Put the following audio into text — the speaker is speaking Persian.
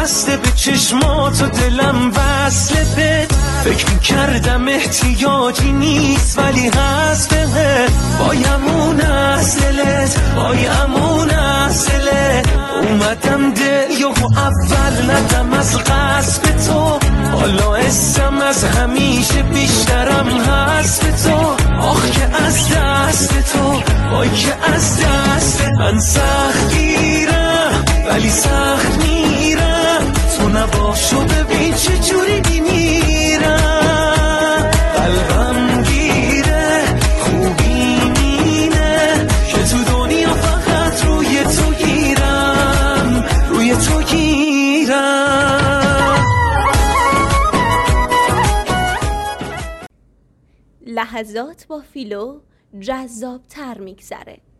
بسته به چشمات و دلم وصله. فکر میکردم احتیاجی نیست ولی هست بهت. بایمون اصلت بایمون اصله. اومدم دل یهو اول ندم از قصب تو. حالا اسم از همیشه بیشترم هست به تو. آخ که از دست تو وای که از دست من سخت گیرم ولی سخت میرم. تو نباشو ببین چه جوری میمیرم. قلبم گیره خوبی مینه که تو دنیا فقط روی تو گیرم روی تو گیرم. لحظات با فیلو جذاب تر میگذره.